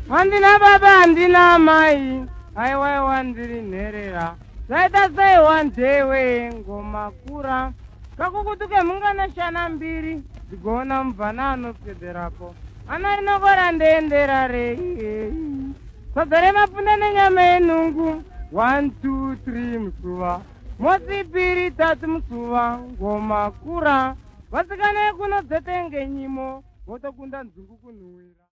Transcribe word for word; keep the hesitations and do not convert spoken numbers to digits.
Handina baba handina mai aiwaiwa ndiri nherera zvaita sei wandewe ngoma kura kakukutuke mungana shana mbiri ndigoona mubvana anopedherapo ana inokora ndeendera rei sadzare mapunda nenyama yenhungu one two three musuva mosi piri tatu musuva ngoma kura vasikane kunodzetenge nyimo votokunda nzungu kunhuhwira.